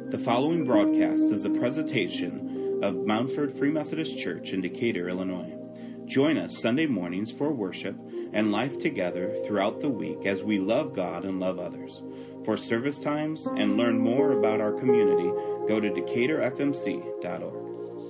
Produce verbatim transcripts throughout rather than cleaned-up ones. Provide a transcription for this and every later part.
The following broadcast is a presentation of Moundford Free Methodist Church in Decatur, Illinois. Join us Sunday mornings for worship and life together throughout the week as we love God and love others. For service times and learn more about our community, go to decatur f m c dot org.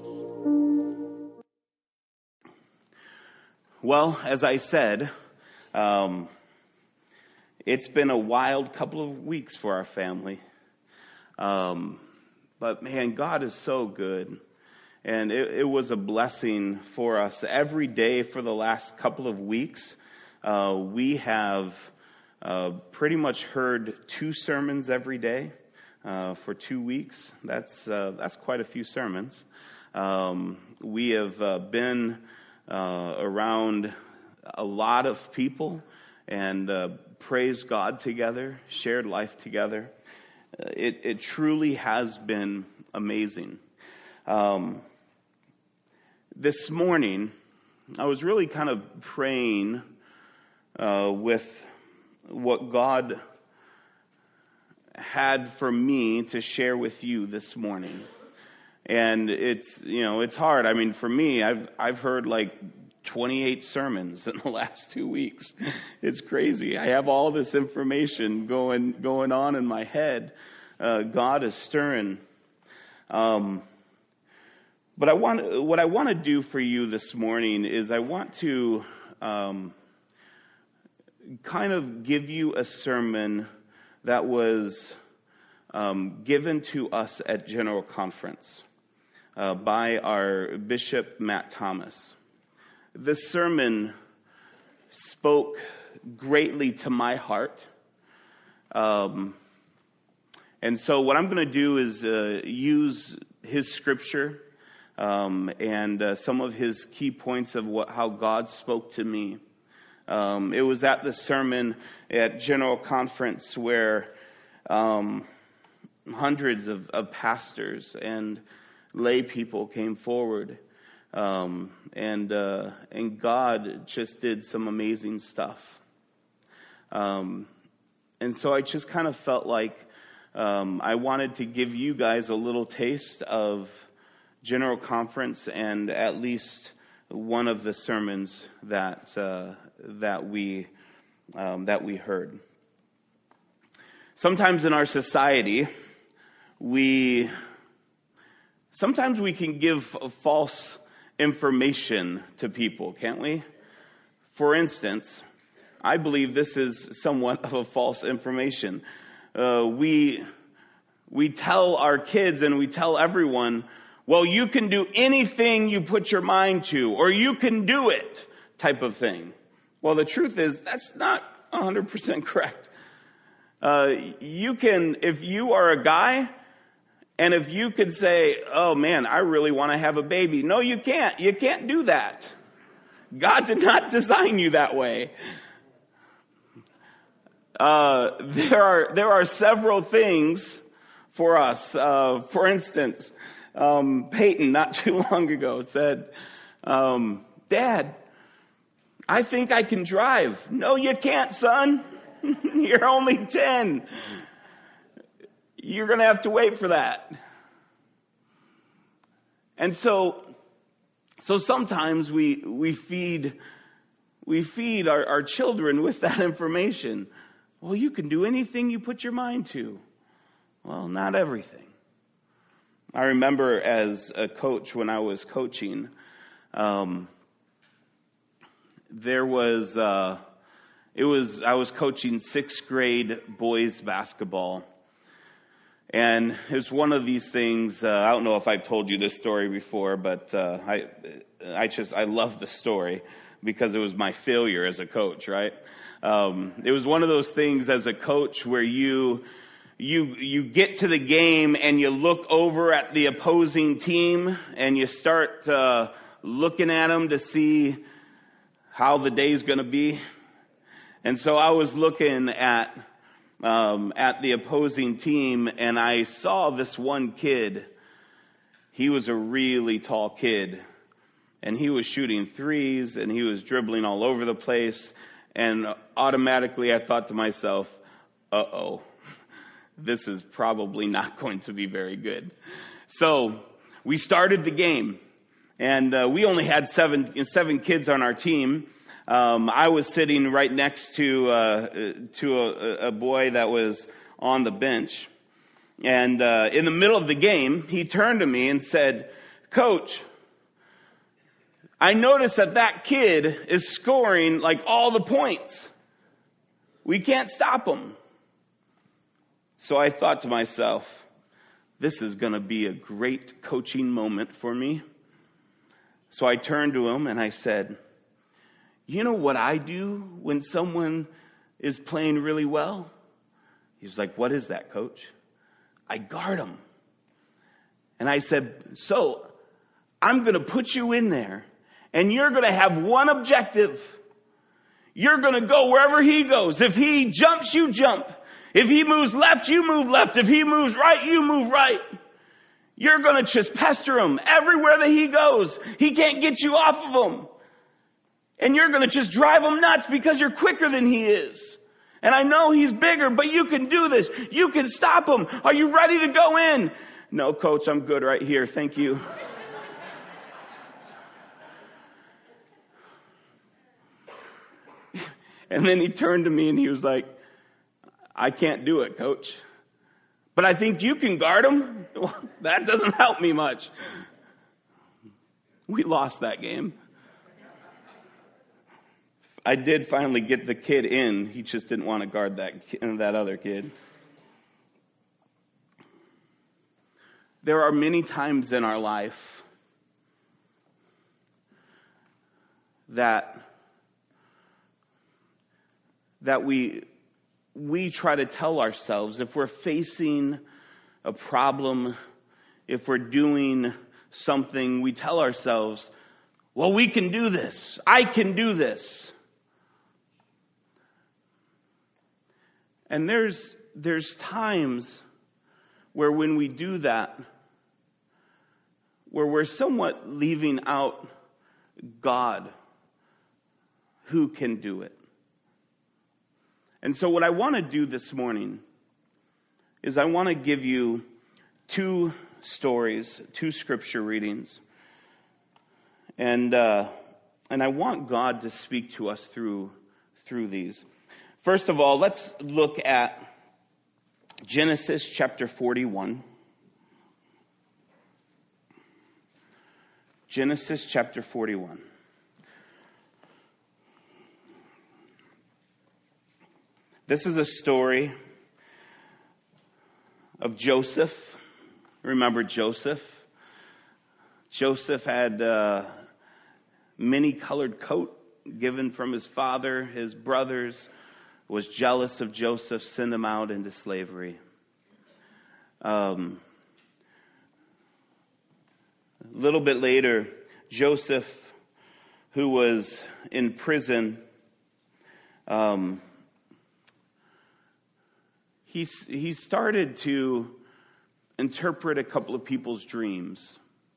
Well, as I said, um, it's been a wild couple of weeks for our family. Um, but man, God is so good. And it, it was a blessing for us. Every day for the last couple of weeks, uh, we have uh, pretty much heard two sermons every day uh, for two weeks. That's uh, that's quite a few sermons. Um, we have uh, been uh, around a lot of people and uh, praised God together, shared life together. It, it truly has been amazing. Um, this morning, I was really kind of praying uh, with what God had for me to share with you this morning. And it's, you know, it's hard. I mean, for me, I've I've heard like twenty-eight sermons in the last two weeks. It's crazy. I have all this information going going on in my head. Uh, God is stirring. Um, but I want what I want to do for you this morning is I want to um, kind of give you a sermon that was um, given to us at General Conference uh, by our Bishop Matt Thomas. This sermon spoke greatly to my heart. Um, and so what I'm going to do is uh, use his scripture um, and uh, some of his key points of what how God spoke to me. Um, it was at the sermon at General Conference where um, hundreds of, of pastors and lay people came forward. Um, and, uh, and God just did some amazing stuff. Um, and so I just kind of felt like, um, I wanted to give you guys a little taste of General Conference and at least one of the sermons that, uh, that we, um, that we heard. Sometimes in our society, we, sometimes we can give false information to people, can't we? For instance, I believe this is somewhat of a false information. Uh, we we tell our kids and we tell everyone, well, you can do anything you put your mind to, or you can do it, type of thing. Well, the truth is that's not one hundred percent correct. Uh, you can, if you are a guy, and if you could say, oh man, I really want to have a baby. No, you can't. You can't do that. God did not design you that way. Uh, there are, there are several things for us. Uh, for instance, um, Peyton not too long ago said, um, Dad, I think I can drive. No, you can't, son. You're only ten. You're going to have to wait for that. And so, so sometimes we we feed we feed our, our children with that information. Well, you can do anything you put your mind to. Well, not everything. I remember as a coach when I was coaching, um, there was uh, it was I was coaching sixth grade boys basketball. And it's one of these things, uh, I don't know if I've told you this story before, but uh, I I just, I love the story because it was my failure as a coach, right? Um, it was one of those things as a coach where you, you, you get to the game and you look over at the opposing team and you start uh, looking at them to see how the day's going to be. And so I was looking at Um, at the opposing team, and I saw this one kid. He was a really tall kid, and he was shooting threes, and he was dribbling all over the place, and automatically I thought to myself, uh-oh, this is probably not going to be very good. So we started the game, and uh, we only had seven seven kids on our team. Um, I was sitting right next to uh, to a, a boy that was on the bench, and uh, in the middle of the game, he turned to me and said, "Coach, I noticed that that kid is scoring like all the points. We can't stop him." So I thought to myself, this is going to be a great coaching moment for me. So I turned to him and I said, "You know what I do when someone is playing really well?" He was like, "What is that, Coach?" "I guard them." And I said, "So I'm going to put you in there, and you're going to have one objective. You're going to go wherever he goes. If he jumps, you jump. If he moves left, you move left. If he moves right, you move right. You're going to just pester him everywhere that he goes. He can't get you off of him. And you're going to just drive him nuts because you're quicker than he is. And I know he's bigger, but you can do this. You can stop him. Are you ready to go in?" "No, Coach, I'm good right here. Thank you." And then he turned to me and he was like, "I can't do it, Coach. But I think you can guard him." Well, that doesn't help me much. We lost that game. I did finally get the kid in. He just didn't want to guard that that other kid. There are many times in our life that that we we try to tell ourselves, if we're facing a problem, if we're doing something, we tell ourselves, "Well, we can do this. I can do this." And there's there's times where when we do that, where we're somewhat leaving out God, who can do it. And so what I want to do this morning is I want to give you two stories, two scripture readings. And uh, and I want God to speak to us through through these. First of all, let's look at Genesis chapter forty-one. Genesis chapter forty-one. This is a story of Joseph. Remember Joseph? Joseph had a many-colored coat given from his father. His brothers was jealous of Joseph, sent him out into slavery. Um, a little bit later, Joseph, who was in prison, um, he he started to interpret a couple of people's dreams.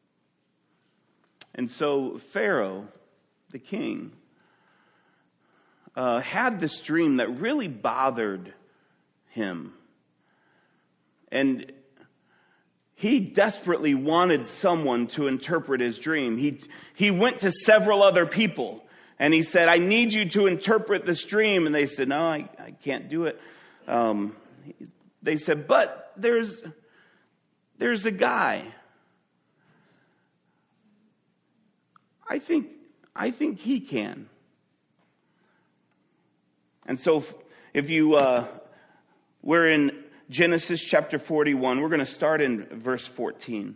And so Pharaoh, the king, uh, had this dream that really bothered him. And he desperately wanted someone to interpret his dream. He, he went to several other people and he said, "I need you to interpret this dream." And they said, "No, I, I can't do it." Um, they said, "But there's, there's a guy. I think, I think he can." And so if you, uh, we're in Genesis chapter forty-one. We're going to start in verse fourteen.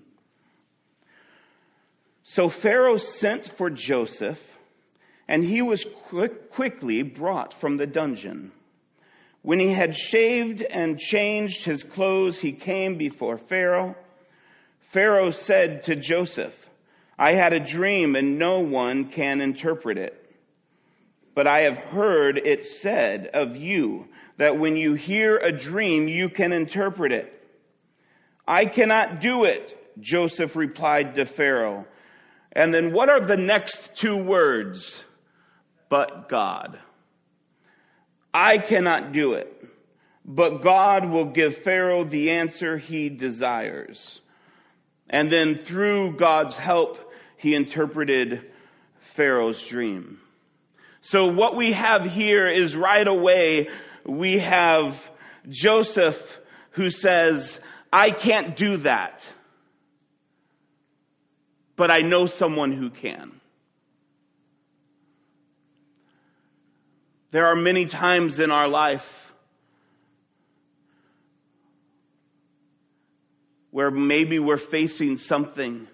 "So Pharaoh sent for Joseph, and he was quick, quickly brought from the dungeon. When he had shaved and changed his clothes, he came before Pharaoh. Pharaoh said to Joseph, 'I had a dream, and no one can interpret it. But I have heard it said of you that when you hear a dream, you can interpret it.' 'I cannot do it,' Joseph replied to Pharaoh." And then what are the next two words? "But God." I cannot do it, but God will give Pharaoh the answer he desires. And then through God's help, he interpreted Pharaoh's dream. So what we have here is right away, we have Joseph who says, I can't do that, but I know someone who can. There are many times in our life where maybe we're facing something.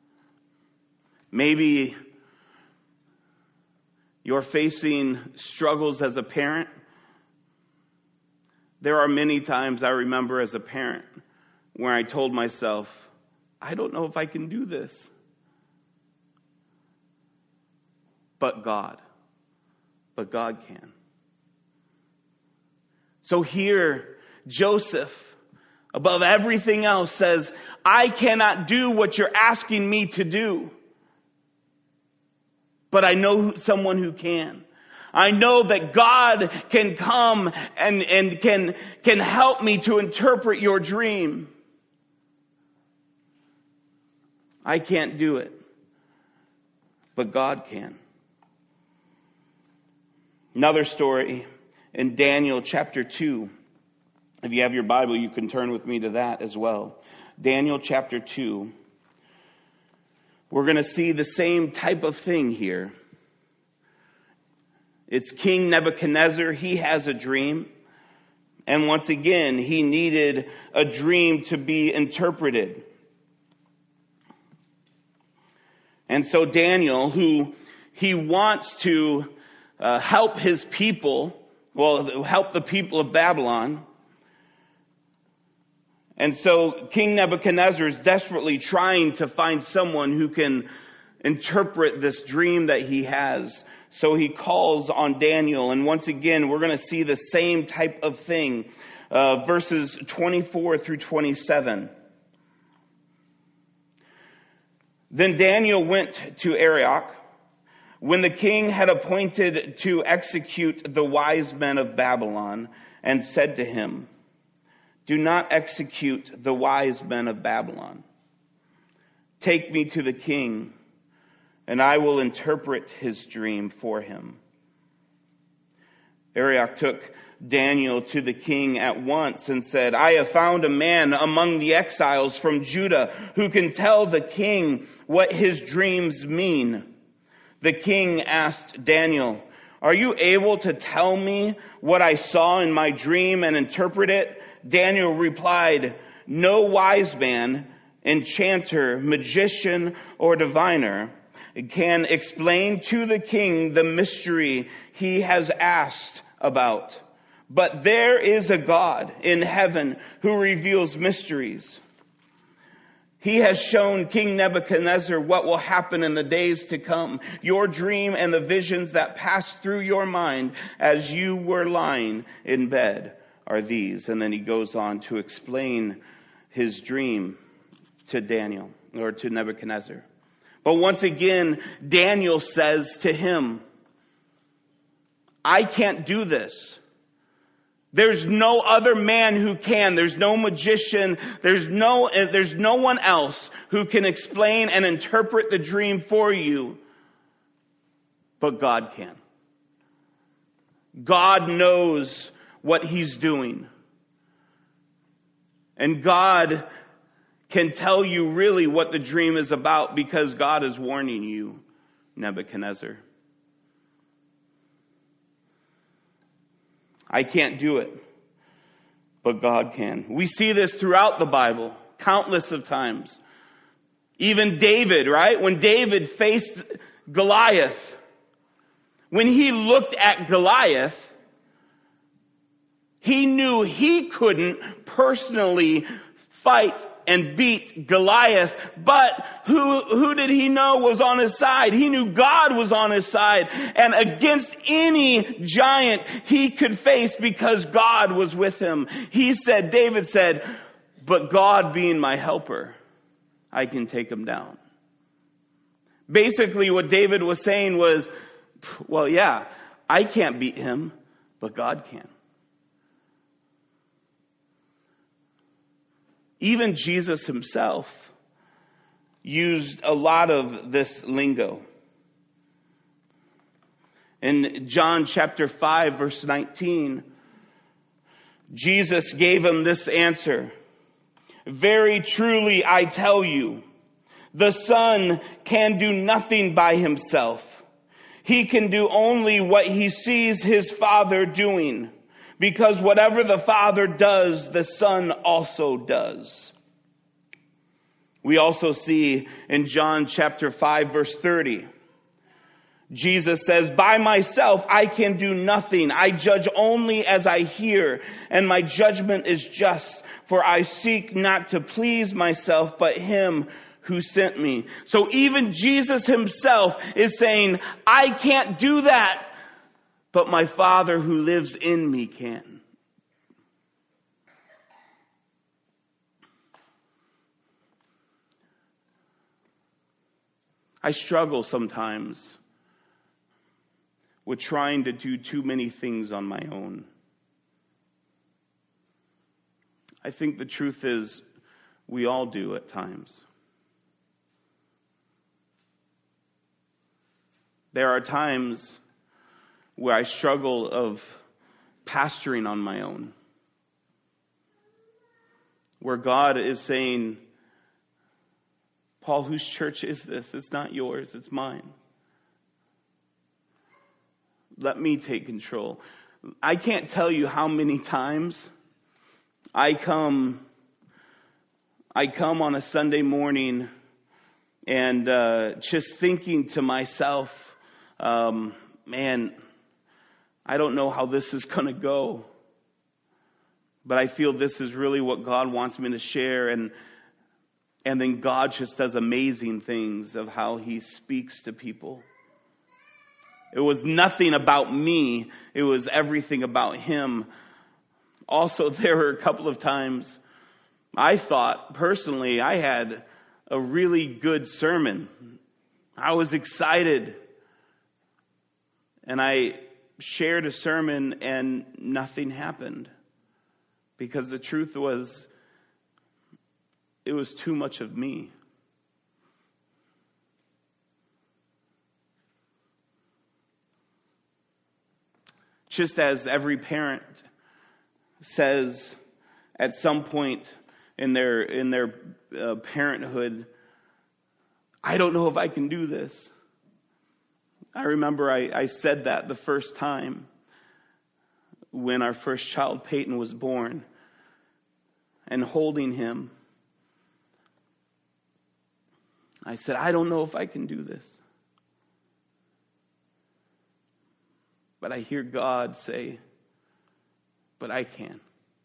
Maybe you're facing struggles as a parent. There are many times I remember as a parent where I told myself, I don't know if I can do this. But God. But God can. So here, Joseph, above everything else, says, I cannot do what you're asking me to do. But I know someone who can. I know that God can come and, and can, can help me to interpret your dream. I can't do it, but God can. Another story in Daniel chapter two. If you have your Bible, you can turn with me to that as well. Daniel chapter two. We're going to see the same type of thing here. It's King Nebuchadnezzar. He has a dream. And once again, he needed a dream to be interpreted. And so Daniel, who he wants to uh, help his people, well, help the people of Babylon. And so King Nebuchadnezzar is desperately trying to find someone who can interpret this dream that he has. So he calls on Daniel. And once again, we're going to see the same type of thing. Uh, verses twenty-four through twenty-seven. Then Daniel went to Arioch when the king had appointed to execute the wise men of Babylon, and said to him, do not execute the wise men of Babylon. Take me to the king, and I will interpret his dream for him. Arioch took Daniel to the king at once and said, I have found a man among the exiles from Judah who can tell the king what his dreams mean. The king asked Daniel, are you able to tell me what I saw in my dream and interpret it? Daniel replied, no wise man, enchanter, magician, or diviner can explain to the king the mystery he has asked about. But there is a God in heaven who reveals mysteries. He has shown King Nebuchadnezzar what will happen in the days to come. Your dream and the visions that passed through your mind as you were lying in bed are these. And then he goes on to explain his dream to Daniel, or to Nebuchadnezzar. But once again, Daniel says to him, I can't do this. There's no other man who can. There's no magician. There's no, there's no one else who can explain and interpret the dream for you. But God can. God knows what he's doing. And God can tell you really what the dream is about, because God is warning you, Nebuchadnezzar. I can't do it, but God can. We see this throughout the Bible, countless of times. Even David, right? When David faced Goliath, when he looked at Goliath, he knew he couldn't personally fight and beat Goliath, but who, who did he know was on his side? He knew God was on his side, and against any giant he could face, because God was with him. He said, David said, but God being my helper, I can take him down. Basically what David was saying was, well, yeah, I can't beat him, but God can. Even Jesus himself used a lot of this lingo. In John chapter five, verse nineteen, Jesus gave him this answer. Very truly, I tell you, the Son can do nothing by himself. He can do only what he sees his Father doing, because whatever the Father does, the Son also does. We also see in John chapter five, verse thirty, Jesus says, by myself I can do nothing. I judge only as I hear, and my judgment is just, for I seek not to please myself, but him who sent me. So even Jesus himself is saying, I can't do that, but my Father who lives in me can. I struggle sometimes with trying to do too many things on my own. I think the truth is we all do at times. There are times where I struggle of pastoring on my own, where God is saying, Paul, whose church is this? It's not yours, it's mine. Let me take control. I can't tell you how many times I come, I come on a Sunday morning and uh, just thinking to myself, um, man, I don't know how this is going to go, but I feel this is really what God wants me to share. And And then God just does amazing things of how he speaks to people. It was nothing about me. It was everything about him. Also, there were a couple of times I thought personally I had a really good sermon. I was excited. And I shared a sermon and nothing happened. Because the truth was, it was too much of me. Just as every parent says at some point in their in their uh, parenthood, I don't know if I can do this. I remember I, I said that the first time when our first child, Peyton, was born, and holding him. I said, I don't know if I can do this. But I hear God say, but I can.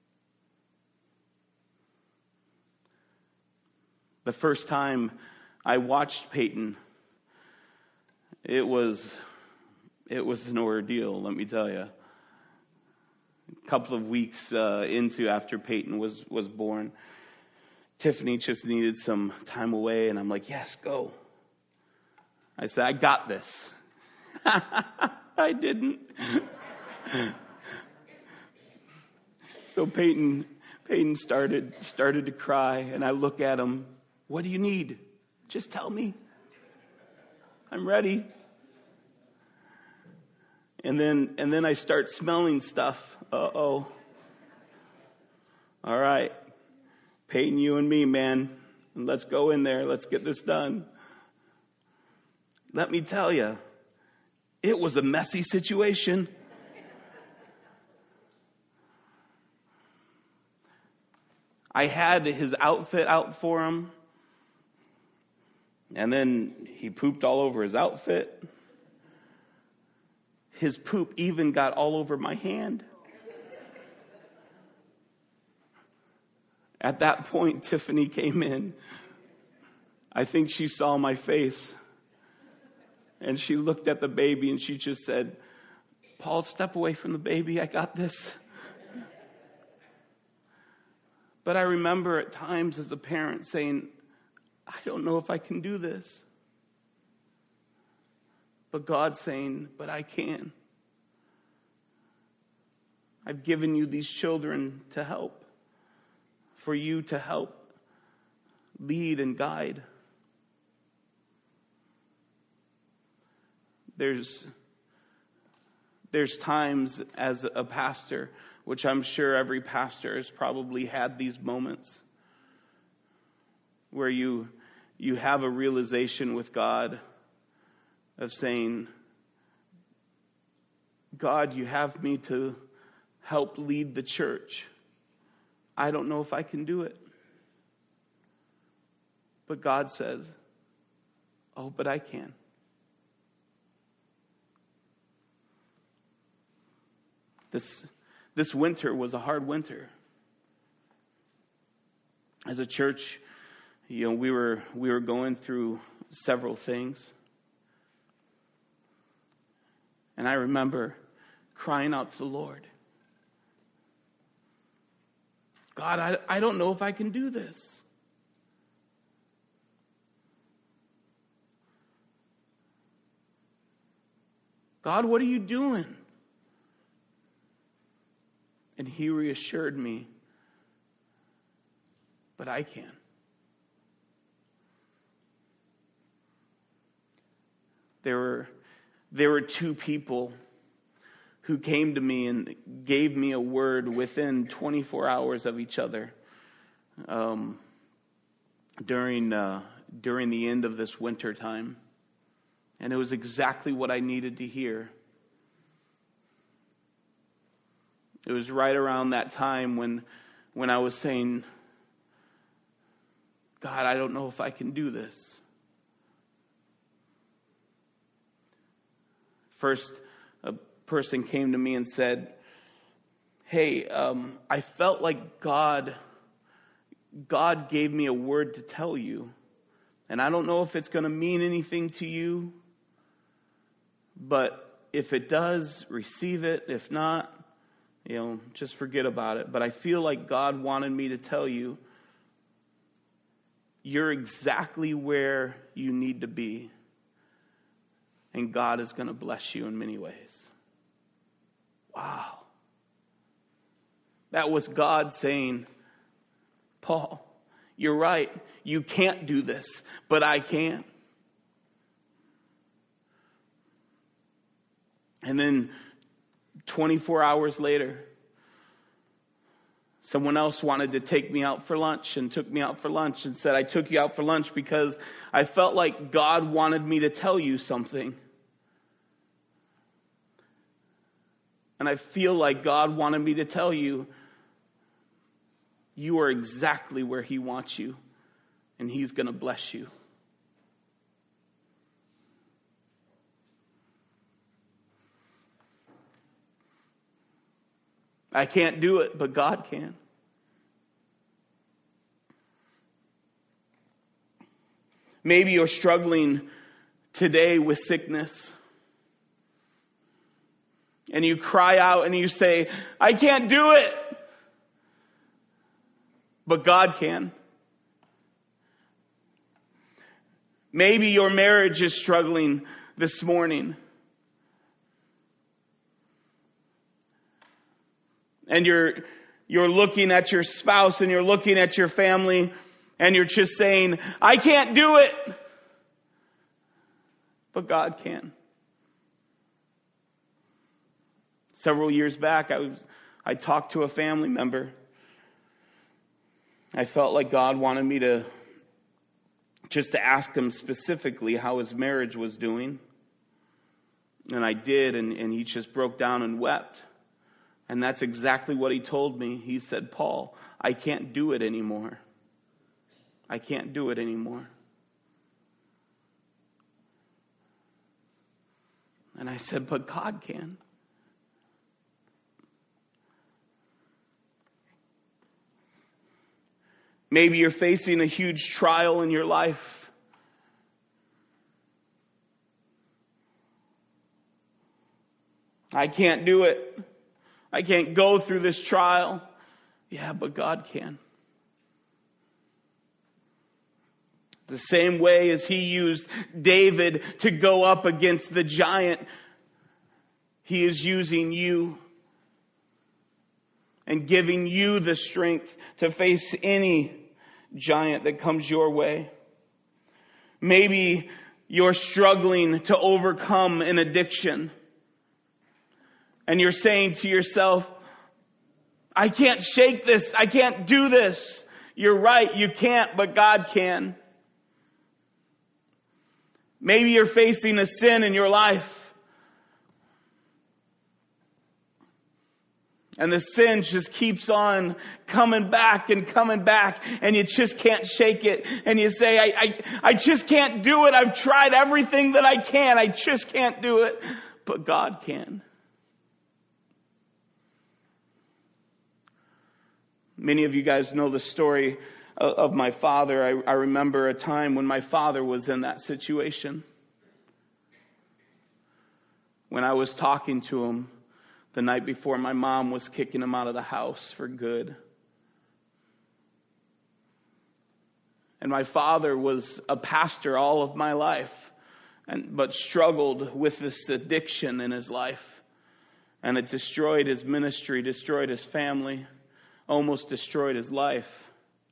The first time I watched Peyton, it was, it was an ordeal, let me tell you. A couple of weeks uh, into after Peyton was, was born, Tiffany just needed some time away, and I'm like, yes, go. I said, I got this. I didn't. So Peyton, Peyton started, started to cry, and I look at him. What do you need? Just tell me. I'm ready. And then, and then I start smelling stuff. Uh-oh. All right. Peyton, you and me, man. And let's go in there. Let's get this done. Let me tell you, it was a messy situation. I had his outfit out for him. And then he pooped all over his outfit. His poop even got all over my hand. At that point, Tiffany came in. I think she saw my face. And she looked at the baby and she just said, Paul, step away from the baby. I got this. But I remember at times as a parent saying, I don't know if I can do this. But God saying, but I can. I've given you these children to help. For you to help. lead and guide. There's, there's times as a pastor, which I'm sure every pastor has probably had these moments, where you you have a realization with God of saying, God, you have me to help lead the church. I don't know if I can do it. But God says, oh, but I can. This, this winter was a hard winter. As a church, you know, we were we were going through several things. And I remember crying out to the Lord, God, I, I don't know if I can do this. God, what are you doing? And he reassured me, but I can. There were, there were two people who came to me and gave me a word within twenty-four hours of each other um, during uh, during the end of this winter time. And it was exactly what I needed to hear. It was right around that time when, when I was saying, God, I don't know if I can do this. First, a person came to me and said, hey, um, I felt like God, God gave me a word to tell you. And I don't know if it's going to mean anything to you. But if it does, receive it. If not, you know, just forget about it. But I feel like God wanted me to tell you, you're exactly where you need to be. And God is going to bless you in many ways. Wow. That was God saying, Paul, you're right. You can't do this, but I can. And then twenty-four hours later, someone else wanted to take me out for lunch and took me out for lunch and said, I took you out for lunch because I felt like God wanted me to tell you something. And I feel like God wanted me to tell you, you are exactly where he wants you, and he's going to bless you. I can't do it, but God can. Maybe you're struggling today with sickness. And you cry out and you say, I can't do it. But God can. Maybe your marriage is struggling this morning. And you're you're looking at your spouse and you're looking at your family and you're just saying, I can't do it. But God can. Several years back, I was I talked to a family member. I felt like God wanted me to just to ask him specifically how his marriage was doing. And I did, and, and he just broke down and wept. And that's exactly what he told me. He said, Paul, I can't do it anymore. I can't do it anymore. And I said, but God can. Maybe you're facing a huge trial in your life. I can't do it. I can't go through this trial. Yeah, but God can. The same way as he used David to go up against the giant, he is using you and giving you the strength to face any giant that comes your way. Maybe you're struggling to overcome an addiction. And you're saying to yourself, I can't shake this. I can't do this. You're right, you can't, but God can. Maybe you're facing a sin in your life. And the sin just keeps on coming back and coming back, and you just can't shake it. And you say, I, I, I just can't do it. I've tried everything that I can. I just can't do it. But God can. Many of you guys know the story of my father. I, I remember a time when my father was in that situation. When I was talking to him the night before my mom was kicking him out of the house for good. And my father was a pastor all of my life, and but struggled with this addiction in his life. And it destroyed his ministry, destroyed his family, almost destroyed his life.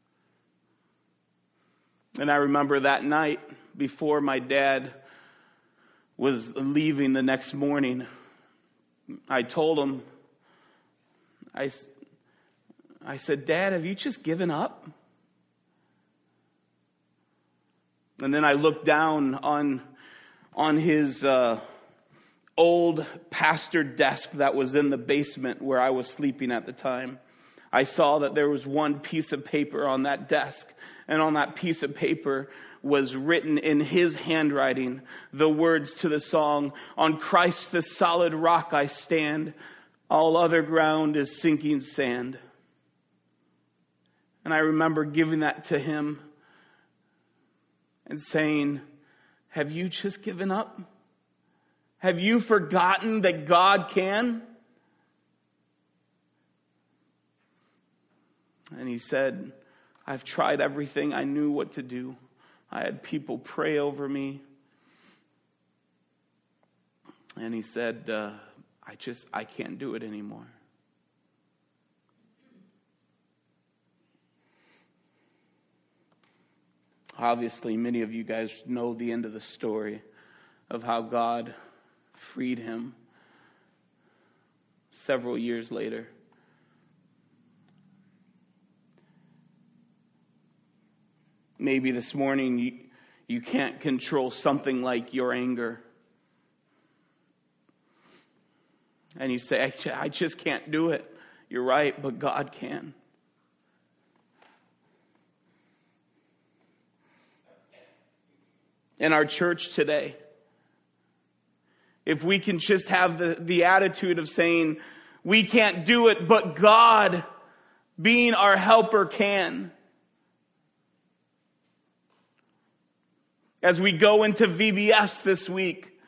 And I remember that night before my dad was leaving the next morning, I told him, I, I said, Dad, have you just given up? And then I looked down on, on his uh, old pastor desk that was in the basement where I was sleeping at the time. I saw that there was one piece of paper on that desk, and on that piece of paper was written in his handwriting the words to the song, on Christ the solid rock I stand, all other ground is sinking sand. And I remember giving that to him and saying, have you just given up? Have you forgotten that God can? And he said, I've tried everything. I knew what to do. I had people pray over me. And he said, uh, I just, I can't do it anymore. Obviously, many of you guys know the end of the story of how God freed him several years later. Maybe this morning you, you can't control something like your anger. And you say, I just can't do it. You're right, but God can. In our church today, if we can just have the, the attitude of saying, we can't do it, but God, being our helper, can. As we go into V B S this week,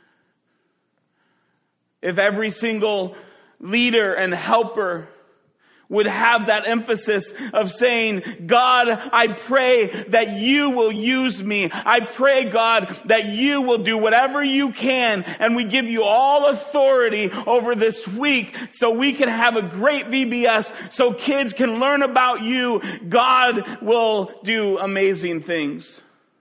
if every single leader and helper would have that emphasis of saying, God, I pray that you will use me. I pray, God, that you will do whatever you can. And we give you all authority over this week so we can have a great V B S, so kids can learn about you. God will do amazing things.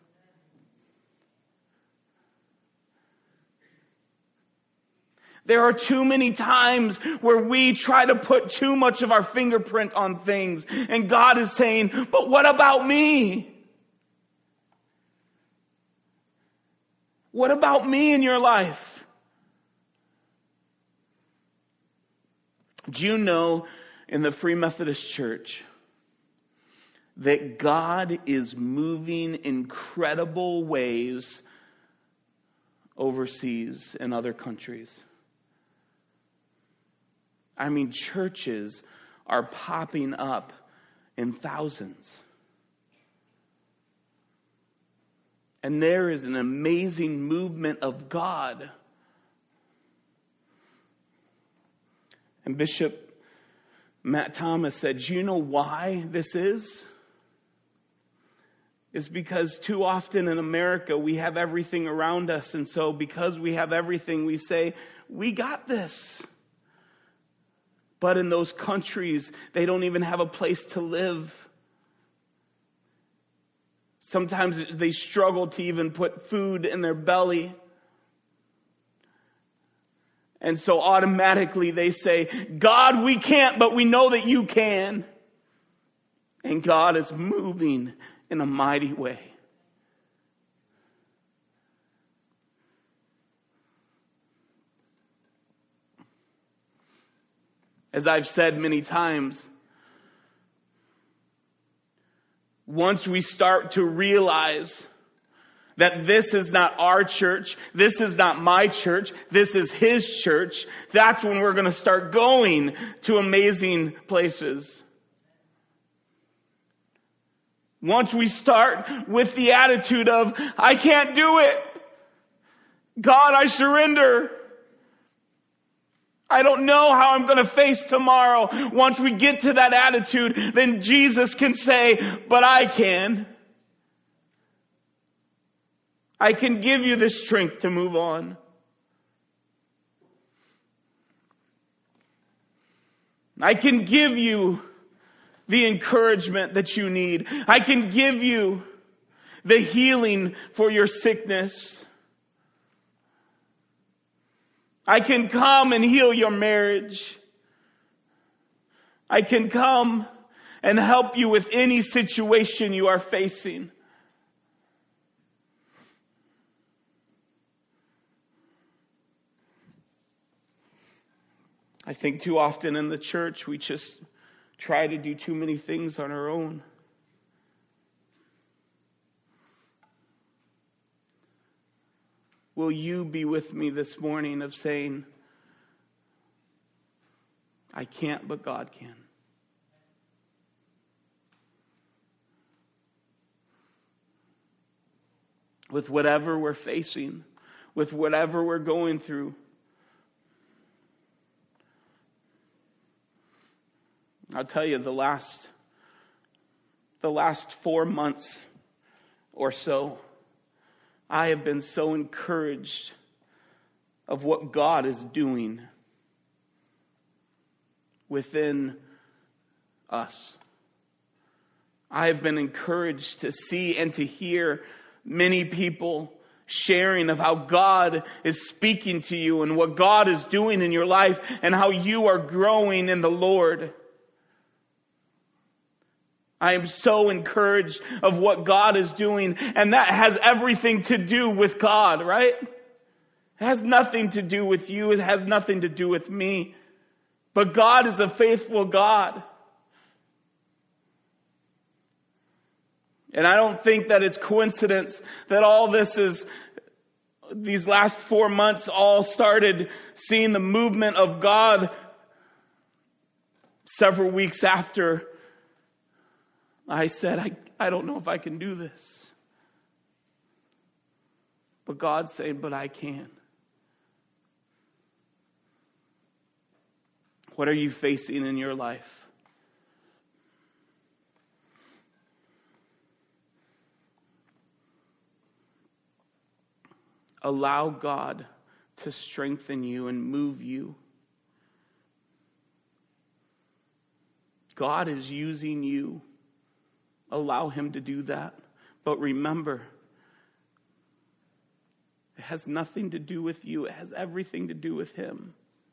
There are too many times where we try to put too much of our fingerprint on things. And God is saying, but what about me? What about me in your life? Do you know in the Free Methodist Church that God is moving incredible ways overseas in other countries? I mean, churches are popping up in thousands. And there is an amazing movement of God. And Bishop Matt Thomas said, do you know why this is? It's because too often in America we have everything around us. And so because we have everything, we say, we got this. But in those countries, they don't even have a place to live. Sometimes they struggle to even put food in their belly. And so automatically they say, God, we can't, but we know that you can. And God is moving in a mighty way. As I've said many times, once we start to realize that this is not our church, this is not my church, this is His church, that's when we're going to start going to amazing places. Once we start with the attitude of, I can't do it. God, I surrender. I don't know how I'm going to face tomorrow. Once we get to that attitude, then Jesus can say, but I can. I can give you the strength to move on. I can give you the encouragement that you need. I can give you the healing for your sickness. I can come and heal your marriage. I can come and help you with any situation you are facing. I think too often in the church we just try to do too many things on our own. Will you be with me this morning of saying, I can't, but God can? With whatever we're facing, with whatever we're going through, I'll tell you, the last, the last four months or so, I have been so encouraged of what God is doing within us. I have been encouraged to see and to hear many people sharing of how God is speaking to you and what God is doing in your life and how you are growing in the Lord. I am so encouraged of what God is doing, and that has everything to do with God, right? It has nothing to do with you. It has nothing to do with me. But God is a faithful God. And I don't think that it's coincidence that all this is, these last four months all started seeing the movement of God several weeks after I said, I, I don't know if I can do this. But God's saying, but I can. What are you facing in your life? Allow God to strengthen you and move you. God is using you. Allow Him to do that. But remember, it has nothing to do with you. It has everything to do with Him.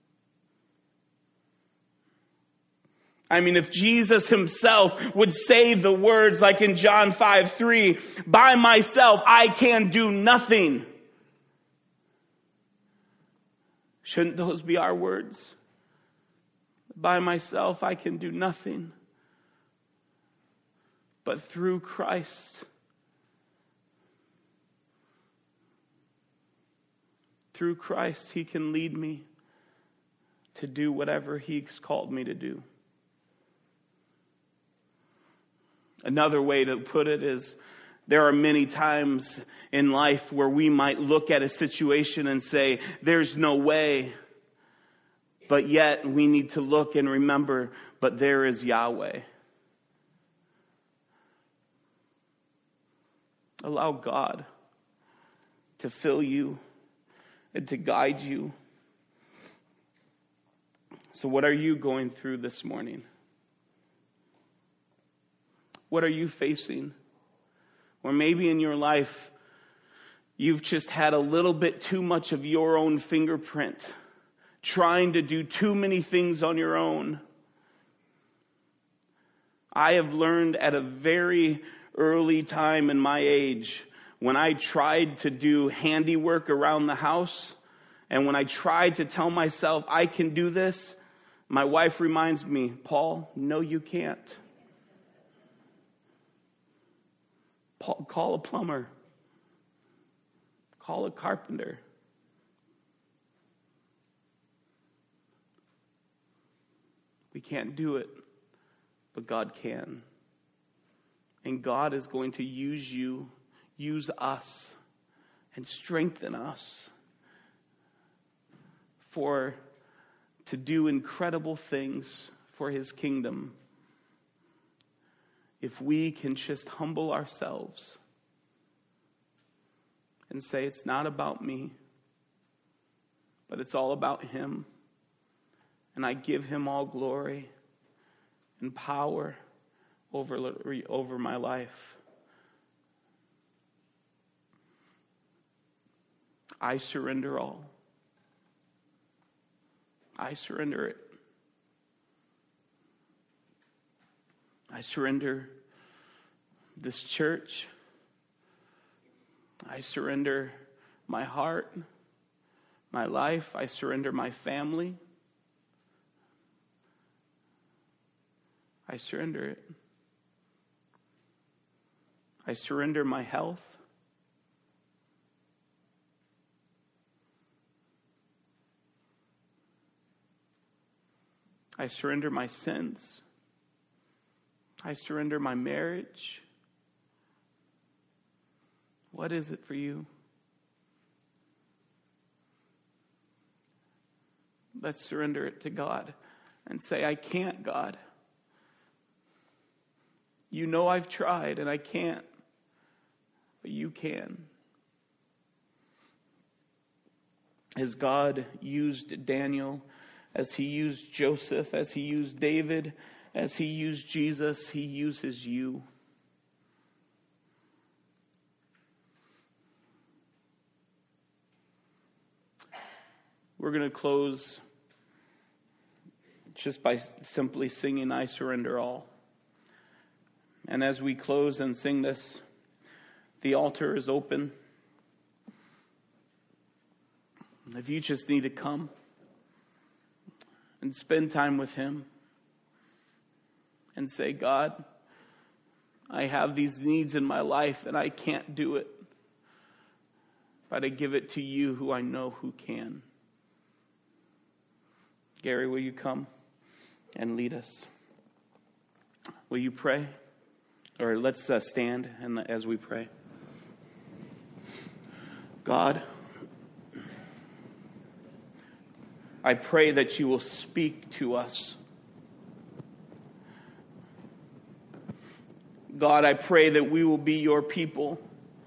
I mean, if Jesus Himself would say the words like in John five three, by myself I can do nothing. Shouldn't those be our words? By myself I can do nothing. But through Christ, through Christ, He can lead me to do whatever He's called me to do. Another way to put it is, there are many times in life where we might look at a situation and say, there's no way. But yet we need to look and remember, but there is Yahweh. Allow God to fill you and to guide you. So what are you going through this morning? What are you facing? Or maybe in your life, you've just had a little bit too much of your own fingerprint, trying to do too many things on your own. I have learned at a very early time in my age, when I tried to do handiwork around the house, and when I tried to tell myself I can do this, my wife reminds me, Paul, no, you can't. Paul, call a plumber. Call a carpenter. We can't do it, but God can. And God is going to use you, use us, and strengthen us for to do incredible things for his kingdom. If we can just humble ourselves and say, it's not about me, but it's all about him. And I give him all glory and power over, over my life. I surrender all. I surrender it. I surrender this church. I surrender my heart, my life. I surrender my family. I surrender it. I surrender my health. I surrender my sins. I surrender my marriage. What is it for you? Let's surrender it to God and say, I can't, God. You know I've tried and I can't, but you can. As God used Daniel, as he used Joseph, as he used David, as he used Jesus, he uses you. We're going to close just by simply singing, I Surrender All. And as we close and sing this, the altar is open. If you just need to come and spend time with him and say, God, I have these needs in my life and I can't do it, but I give it to you who I know who can. Gary, will you come and lead us? Will you pray? Or let's uh, stand and as we pray. God, I pray that you will speak to us. God, I pray that we will be your people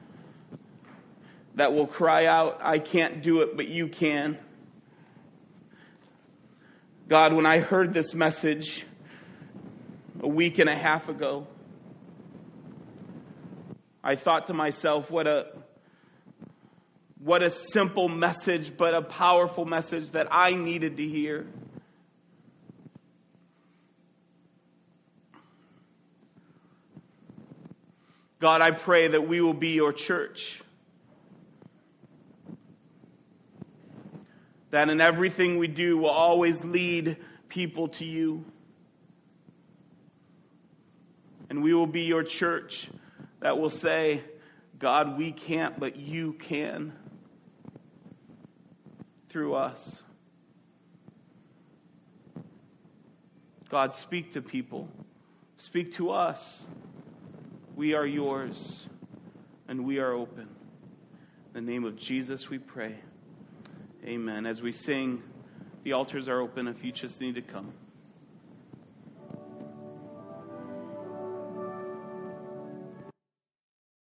that will cry out, I can't do it, but you can. God, when I heard this message a week and a half ago, I thought to myself, what a what a simple message, but a powerful message that I needed to hear. God, I pray that we will be your church. That in everything we do will always lead people to you. And we will be your church that will say, God, we can't, but you can through us. God, speak to people. Speak to us. We are yours, and we are open. In the name of Jesus we pray. Amen. As we sing, the altars are open if you just need to come.